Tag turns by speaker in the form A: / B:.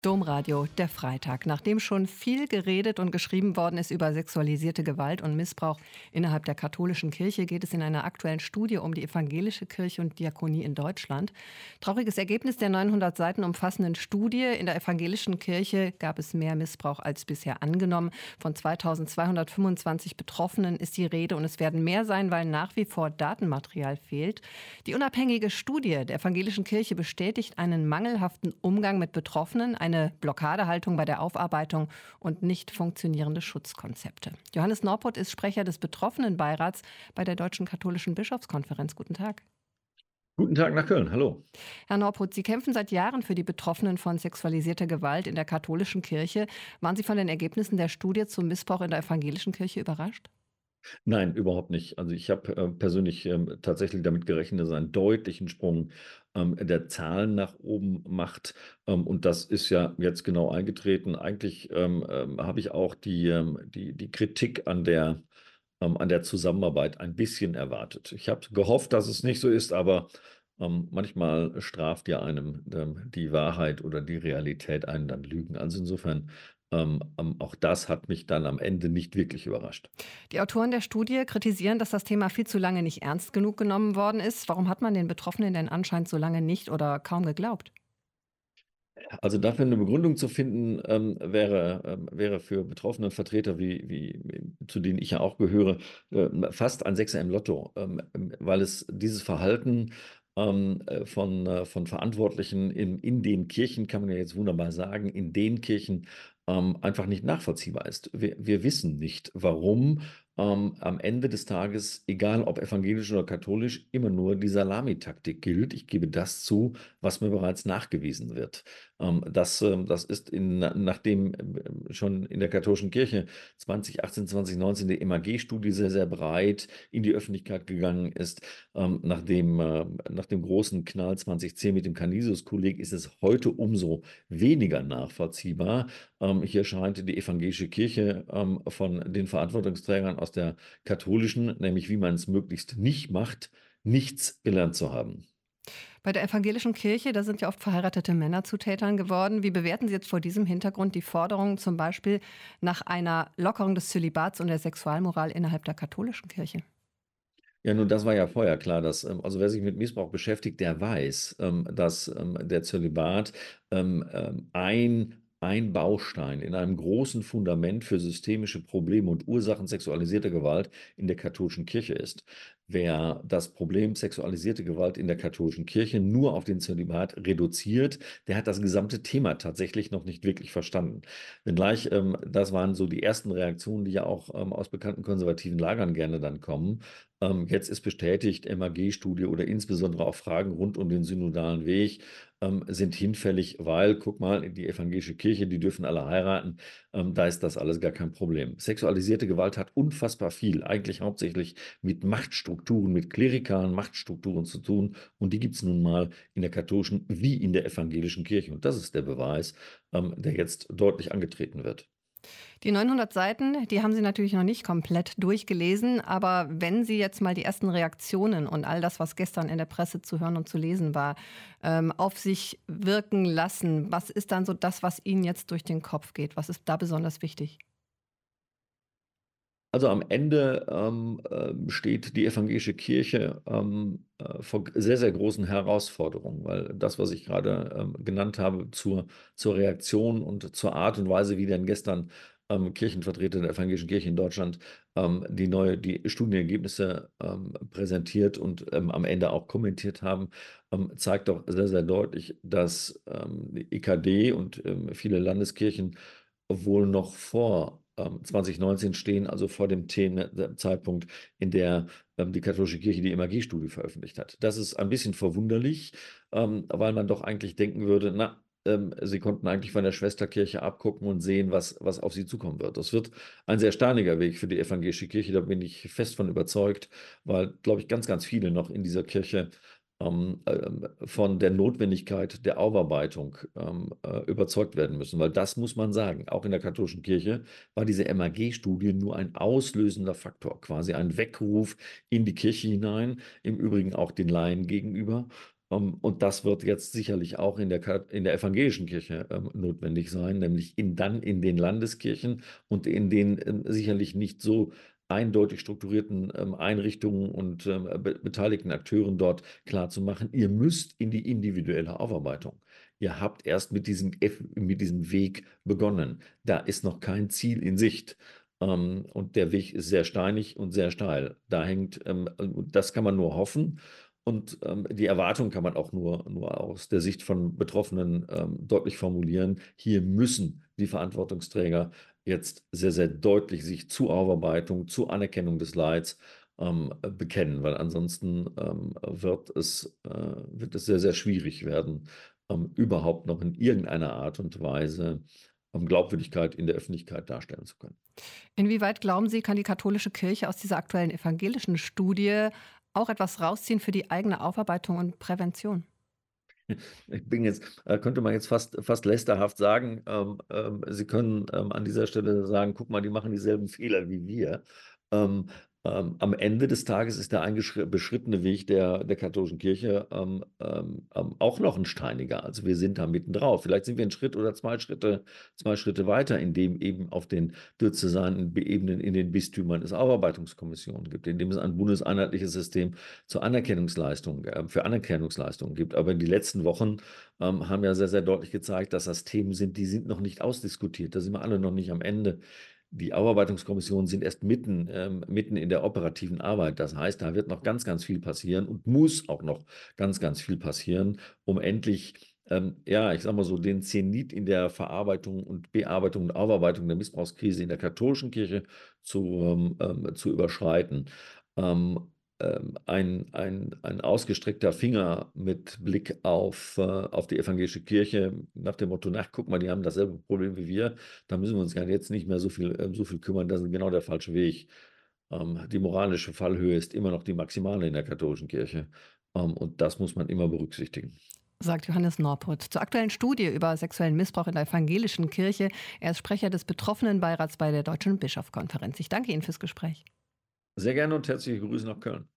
A: Domradio, der Freitag. Nachdem schon viel geredet und geschrieben worden ist über sexualisierte Gewalt und Missbrauch innerhalb der katholischen Kirche, geht es in einer aktuellen Studie um die evangelische Kirche und Diakonie in Deutschland. Trauriges Ergebnis der 900 Seiten umfassenden Studie: In der evangelischen Kirche gab es mehr Missbrauch als bisher angenommen. Von 2225 Betroffenen ist die Rede und es werden mehr sein, weil nach wie vor Datenmaterial fehlt. Die unabhängige Studie der evangelischen Kirche bestätigt einen mangelhaften Umgang mit Betroffenen, eine Blockadehaltung bei der Aufarbeitung und nicht funktionierende Schutzkonzepte. Johannes Norpoth ist Sprecher des Betroffenenbeirats bei der Deutschen Katholischen Bischofskonferenz. Guten Tag.
B: Guten Tag nach Köln, hallo.
A: Herr Norpoth, Sie kämpfen seit Jahren für die Betroffenen von sexualisierter Gewalt in der katholischen Kirche. Waren Sie von den Ergebnissen der Studie zum Missbrauch in der evangelischen Kirche überrascht?
B: Nein, überhaupt nicht. Also ich habe persönlich tatsächlich damit gerechnet, dass es einen deutlichen Sprung der Zahlen nach oben macht. Und das ist ja jetzt genau eingetreten. Eigentlich habe ich auch die Kritik an der Zusammenarbeit ein bisschen erwartet. Ich habe gehofft, dass es nicht so ist, aber manchmal straft ja einem die Wahrheit oder die Realität einen dann Lügen. Also insofern, auch das hat mich dann am Ende nicht wirklich überrascht.
A: Die Autoren der Studie kritisieren, dass das Thema viel zu lange nicht ernst genug genommen worden ist. Warum hat man den Betroffenen denn anscheinend so lange nicht oder kaum geglaubt?
B: Also dafür eine Begründung zu finden, wäre für betroffene Vertreter, zu denen ich ja auch gehöre, fast ein Sechser im Lotto, weil es dieses Verhalten von Verantwortlichen in den Kirchen, kann man ja jetzt wunderbar sagen, in den Kirchen einfach nicht nachvollziehbar ist. Wir wissen nicht, warum am Ende des Tages, egal ob evangelisch oder katholisch, immer nur die Salamitaktik gilt. Ich gebe das zu, was mir bereits nachgewiesen wird. Das ist nachdem schon in der katholischen Kirche 2018, 2019 die MAG-Studie sehr, sehr breit in die Öffentlichkeit gegangen ist, nach dem großen Knall 2010 mit dem Canisius-Kolleg ist es heute umso weniger nachvollziehbar. Hier scheint die evangelische Kirche von den Verantwortungsträgern aus der katholischen, nämlich wie man es möglichst nicht macht, nichts gelernt zu haben.
A: Bei der evangelischen Kirche, da sind ja oft verheiratete Männer zu Tätern geworden. Wie bewerten Sie jetzt vor diesem Hintergrund die Forderung zum Beispiel nach einer Lockerung des Zölibats und der Sexualmoral innerhalb der katholischen Kirche?
B: Ja, nun, das war ja vorher klar, dass, also wer sich mit Missbrauch beschäftigt, der weiß, dass der Zölibat ein Baustein in einem großen Fundament für systemische Probleme und Ursachen sexualisierter Gewalt in der katholischen Kirche ist. Wer das Problem sexualisierte Gewalt in der katholischen Kirche nur auf den Zölibat reduziert, der hat das gesamte Thema tatsächlich noch nicht wirklich verstanden. Wenngleich, das waren so die ersten Reaktionen, die ja auch aus bekannten konservativen Lagern gerne dann kommen. Jetzt ist bestätigt, MAG-Studie oder insbesondere auch Fragen rund um den synodalen Weg sind hinfällig, weil, guck mal, die evangelische Kirche, die dürfen alle heiraten, da ist das alles gar kein Problem. Sexualisierte Gewalt hat unfassbar viel, eigentlich hauptsächlich mit Machtstrukturen, mit klerikalen Machtstrukturen zu tun, und die gibt es nun mal in der katholischen wie in der evangelischen Kirche. Und das ist der Beweis, der jetzt deutlich angetreten wird.
A: Die 900 Seiten, die haben Sie natürlich noch nicht komplett durchgelesen, aber wenn Sie jetzt mal die ersten Reaktionen und all das, was gestern in der Presse zu hören und zu lesen war, auf sich wirken lassen, was ist dann so das, was Ihnen jetzt durch den Kopf geht? Was ist da besonders wichtig?
B: Also am Ende steht die evangelische Kirche vor sehr, sehr großen Herausforderungen, weil das, was ich gerade genannt habe zur Reaktion und zur Art und Weise, wie denn gestern Kirchenvertreter der evangelischen Kirche in Deutschland die Studienergebnisse präsentiert und am Ende auch kommentiert haben, zeigt doch sehr, sehr deutlich, dass die EKD und viele Landeskirchen wohl noch vor 2019 stehen, also vor dem Zeitpunkt, in der die katholische Kirche die MAG-Studie veröffentlicht hat. Das ist ein bisschen verwunderlich, weil man doch eigentlich denken würde, na, sie konnten eigentlich von der Schwesterkirche abgucken und sehen, was auf sie zukommen wird. Das wird ein sehr steiniger Weg für die evangelische Kirche, da bin ich fest von überzeugt, weil, glaube ich, ganz, ganz viele noch in dieser Kirche von der Notwendigkeit der Aufarbeitung überzeugt werden müssen. Weil das muss man sagen, auch in der katholischen Kirche war diese MAG-Studie nur ein auslösender Faktor, quasi ein Weckruf in die Kirche hinein, im Übrigen auch den Laien gegenüber. Und das wird jetzt sicherlich auch in der evangelischen Kirche notwendig sein, nämlich dann in den Landeskirchen und in den sicherlich nicht so eindeutig strukturierten Einrichtungen und beteiligten Akteuren dort klarzumachen, ihr müsst in die individuelle Aufarbeitung. Ihr habt erst mit diesem Weg begonnen. Da ist noch kein Ziel in Sicht. Und der Weg ist sehr steinig und sehr steil. Das kann man nur hoffen. Und die Erwartung kann man auch nur aus der Sicht von Betroffenen deutlich formulieren. Hier müssen die Verantwortungsträger jetzt sehr, sehr deutlich sich zur Aufarbeitung, zur Anerkennung des Leids bekennen, weil ansonsten wird es sehr, sehr schwierig werden, überhaupt noch in irgendeiner Art und Weise Glaubwürdigkeit in der Öffentlichkeit darstellen zu können.
A: Inwieweit glauben Sie, kann die katholische Kirche aus dieser aktuellen evangelischen Studie auch etwas rausziehen für die eigene Aufarbeitung und Prävention?
B: Könnte man jetzt fast lästerhaft sagen, Sie können an dieser Stelle sagen, guck mal, die machen dieselben Fehler wie wir. Ähm, Am Ende des Tages ist der beschrittene Weg der katholischen Kirche auch noch ein steiniger. Also wir sind da mittendrauf. Vielleicht sind wir einen Schritt oder zwei Schritte weiter, indem eben auf den diözesanen Ebenen in den Bistümern es Aufarbeitungskommissionen gibt, indem es ein bundeseinheitliches System für Anerkennungsleistungen gibt. Aber die letzten Wochen haben ja sehr, sehr deutlich gezeigt, dass das Themen sind, die sind noch nicht ausdiskutiert. Da sind wir alle noch nicht am Ende. Die Aufarbeitungskommissionen sind erst mitten in der operativen Arbeit. Das heißt, da wird noch ganz, ganz viel passieren und muss auch noch ganz, ganz viel passieren, um endlich, ja, ich sag mal so, den Zenit in der Verarbeitung und Bearbeitung und Aufarbeitung der Missbrauchskrise in der katholischen Kirche zu überschreiten. Ein ausgestreckter Finger mit Blick auf die evangelische Kirche nach dem Motto, na, guck mal, die haben dasselbe Problem wie wir, da müssen wir uns ja jetzt nicht mehr so viel kümmern, das ist genau der falsche Weg. Die moralische Fallhöhe ist immer noch die maximale in der katholischen Kirche, und das muss man immer berücksichtigen.
A: Sagt Johannes Norput zur aktuellen Studie über sexuellen Missbrauch in der evangelischen Kirche. Er ist Sprecher des Betroffenenbeirats bei der Deutschen Bischofskonferenz. Ich danke Ihnen fürs Gespräch.
B: Sehr gerne und herzliche Grüße nach Köln.